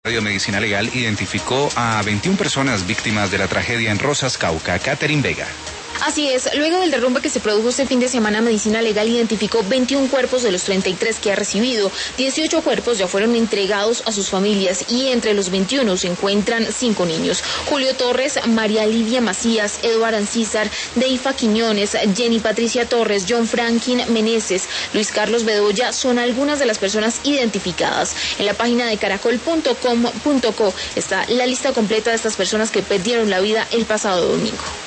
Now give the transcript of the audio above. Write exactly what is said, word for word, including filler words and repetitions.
Radio Medicina Legal identificó a veintiuna personas víctimas de la tragedia en Rosas, Cauca. Catherine Vega. Así es, luego del derrumbe que se produjo este fin de semana, Medicina Legal identificó veintiún cuerpos de los treinta y tres que ha recibido. dieciocho cuerpos ya fueron entregados a sus familias y entre los veintiuno se encuentran cinco niños. Julio Torres, María Lidia Macías, Eduardo Ancísar, Deifa Quiñones, Jenny Patricia Torres, John Franklin Meneses, Luis Carlos Bedoya son algunas de las personas identificadas. En la página de caracol punto com punto co está la lista completa de estas personas que perdieron la vida el pasado domingo.